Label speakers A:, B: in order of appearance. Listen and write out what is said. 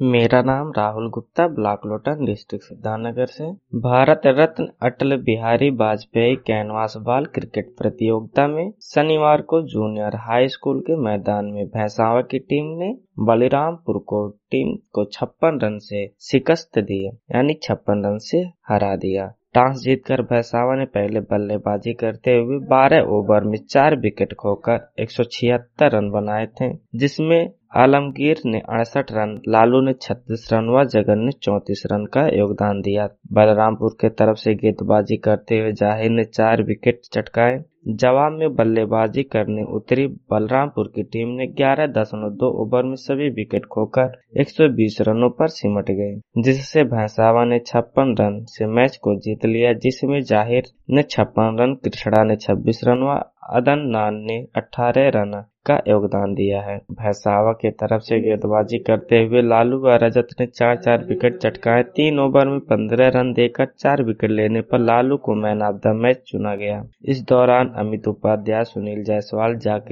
A: मेरा नाम Rahul Gupta, block Lotan, district Siddharthnagar से। Bharat Ratna Atal Bihari Vajpayee canvas ball cricket प्रतियोगिता में शनिवार को जूनियर हाई स्कूल के मैदान में भैंसावा की टीम ने बलिरामपुर को टीम को 56 रन से शिकस्त दी, यानी 56 रन से हरा दिया। टॉस जीतकर भैंसावा ने पहले बल्लेबाजी करते हुए 12 ओवर में 4 विकेट खोकर 176 रन बनाए थे, जिसमें आलमगीर ने 68 रन, लालू ने 36 रन व जगन ने 34 रन का योगदान दिया। बलरामपुर के तरफ से गेंदबाजी करते हुए जाहिर ने 4 विकेट चटकाए। जवाब में बल्लेबाजी करने उतरी बलरामपुर की टीम ने 11.2 ओवर में सभी विकेट खोकर 120 रनों पर सिमट गए, जिससे भैंसावा ने 56 रन से मैच को जीत लिया, जिसमें जाहिर ने 56 रन, कृष्णा ने 26 रन व अदनान ने 18 रन का योगदान दिया है। भैंसावा के तरफ से गेंदबाजी करते हुए लालू व रजत ने 4 विकेट चटकाए। 3 ओवर में 15 रन देकर 4 विकेट लेने पर लालू को मैन ऑफ द मैच चुना गया। इस दौरान अमित उपाध्याय, सुनील जायसवाल, जाकिर